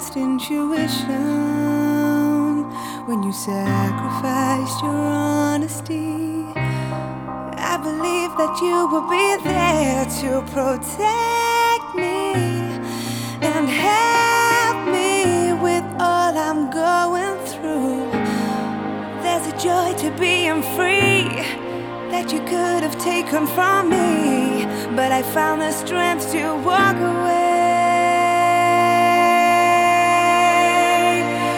against intuition when you sacrificed your honesty. I believed that you would be there to protect me and help me with all I'm going through. There's a joy to being free that you could have taken from me, but I found the strength to walk away.